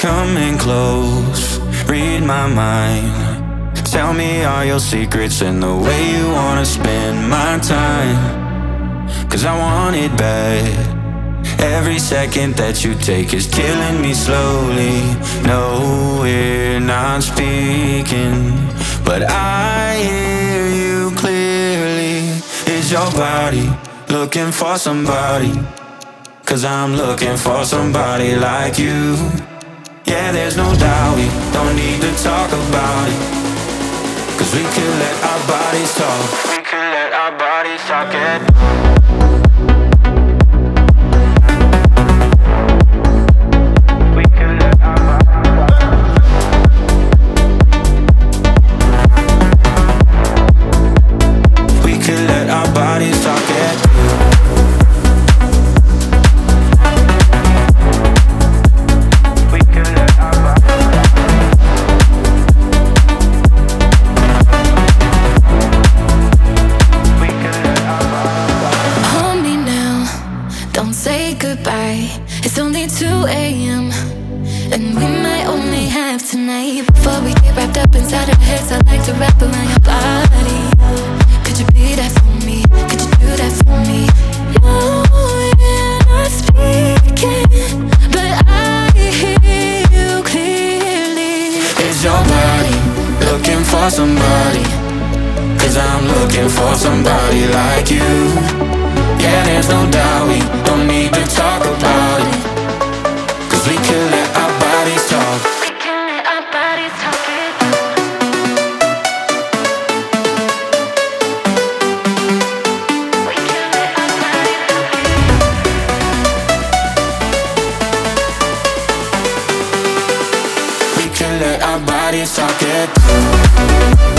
Coming close, read my mind. Tell me all your secrets and the way you wanna spend my time. 'Cause I want it bad. Every second that you take is killing me slowly. No, we're not speaking, but I hear you clearly. Is your body looking for somebody? 'Cause I'm looking for somebody like you. Yeah, there's no doubt we don't need to talk about it. 'Cause we could let our bodies talk. We could let our bodies talk it. It's only 2 a.m. and we might only have tonight. Before we get wrapped up inside our heads, I'd like to wrap around your body. Could you be that for me? Could you do that for me? No, we're not speaking, but I hear you clearly. Is your body looking for somebody? 'Cause I'm looking for somebody like you. Yeah, there's no doubt we don't need to talk about it. 'Cause we can let our bodies talk. We can let our bodies talk it. We can let our bodies talk it. We can let our bodies talk it.